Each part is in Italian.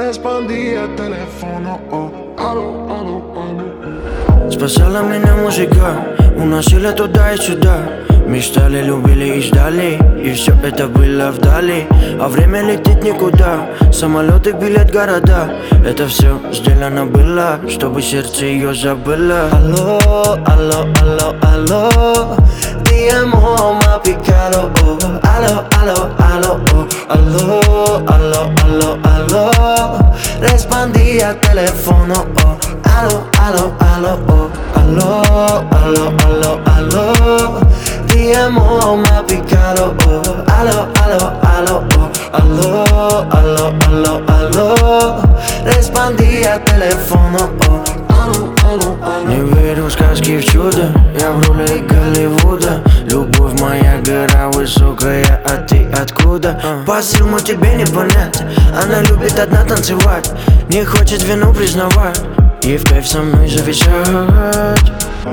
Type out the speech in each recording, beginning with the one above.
respondí al teléfono, oh, aló, aló, aló. Спасала меня музыка, уносила туда и сюда. Мечтали, любили и ждали, и все это было вдали. А время летит никуда, самолеты, билет, города. Это все сделано было, чтобы сердце ее забыло. Алло, алло, алло, алло, ti amo, m'ha piccato, oh. Allo, allo, allo, oh. Allo, allo, allo, allo, respondí al teléfono, oh. Allo, allo, allo, oh. Allo, allo, allo, allo, ti amo, m'ha piccato, oh. Allo, allo, allo, oh. Allo, allo, allo, allo, respondí al teléfono, oh. Не верю в сказки, в чудо, я в роли Голливуда. Любовь моя гора высокая, а ты откуда? По силам тебе не понять, она любит одна танцевать, не хочет вину признавать и в кайф со мной зависать.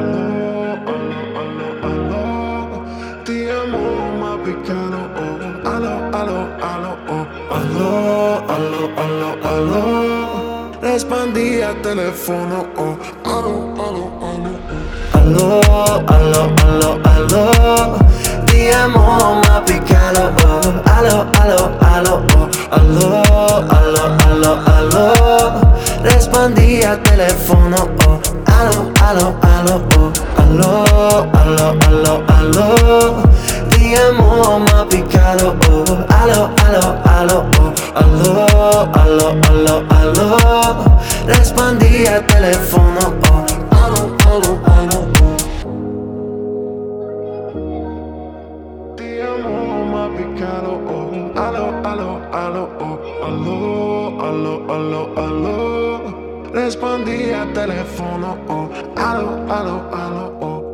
Ti amo, m'ha piccato, oh. Allo, allo, allo, oh. Allo, allo, allo, allo, Respondí al teléfono, oh. Aló, aló, aló, oh. allo, allo, allo, allo, ti amo, m'ha piccato, oh. Allo, allo, allo, oh. Allo, allo, allo, allo, respondí al teléfono, oh. Allo, allo, allo, oh. Allo, allo, allo, allo, ti amo, m'ha piccato, oh. Allo, allo, allo, oh. Allo, allo, allo, allo, respondí al teléfono, oh. Aló, aló, aló, oh. Ti amo, m'ha piccato, oh. Aló, aló, aló, oh. Aló, aló, aló, aló, respondí al teléfono, oh. Aló, aló, aló, oh.